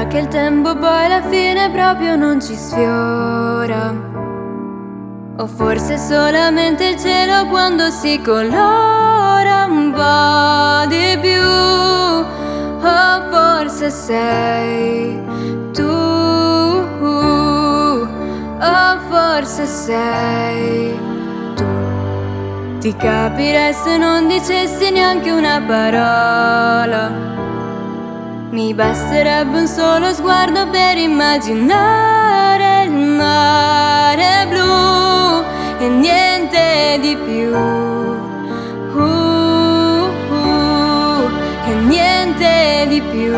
che il tempo poi alla fine proprio non ci sfiora, o forse solamente il cielo quando si colora un po' di più, o forse sei tu, o forse sei tu. Ti capirei se non dicessi neanche una parola. Mi basterebbe un solo sguardo per immaginare il mare blu e niente di più, e niente di più.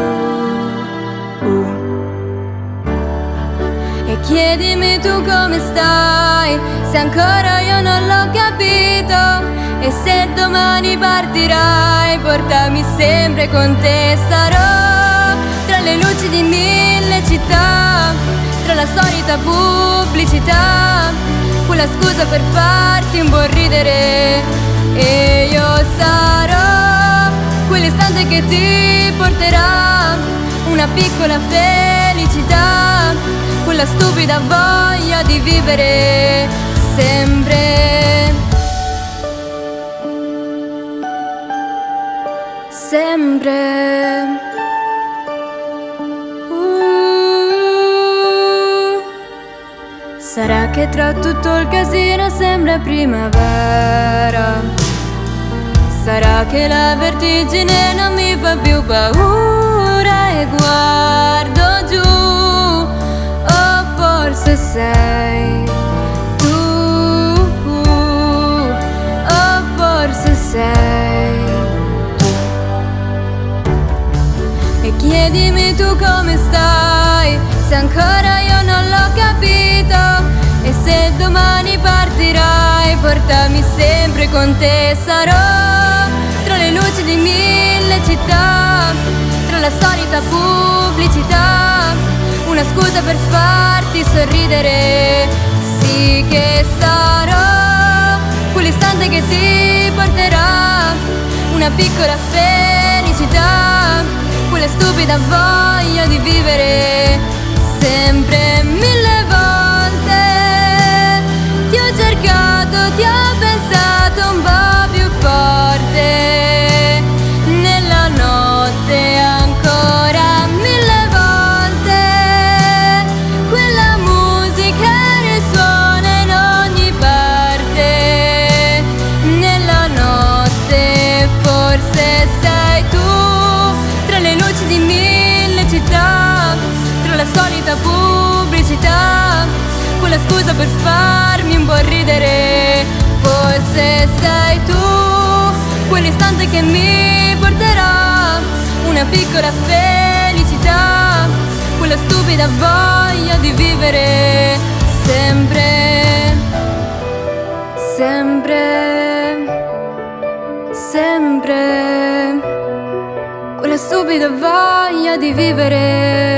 E chiedimi tu come stai, se ancora io non l'ho capito. E se domani partirai, portami sempre con te. Sarò tra le luci di 1000 città, tra la solita pubblicità, quella scusa per farti un po' ridere. E io sarò quell'istante che ti porterà una piccola felicità, quella stupida voglia di vivere sempre, sempre. Sarà che tra tutto il casino sembra primavera, sarà che la vertigine non mi fa più paura e guardo giù, o forse sei tu, o forse sei tu. E chiedimi tu come stai, se ancora io non l'ho capito. E se domani partirai, portami sempre con te. Sarò tra le luci di 1000 città, tra la solita pubblicità, una scusa per farti sorridere. Sì che sarò quell'istante che ti porterà una piccola felicità, quella stupida voglia di vivere sempre. 1000 volte ti ho cercato, ti ho pensato un po' più forte nella notte ancora. 1000 volte quella musica risuona in ogni parte nella notte. Forse sei tu tra le luci di 1000 città, tra la solita pubblicità, quella scusa per farmi un po' ridere. Forse sei tu quell'istante che mi porterà una piccola felicità, quella stupida voglia di vivere sempre, sempre, sempre, quella stupida voglia di vivere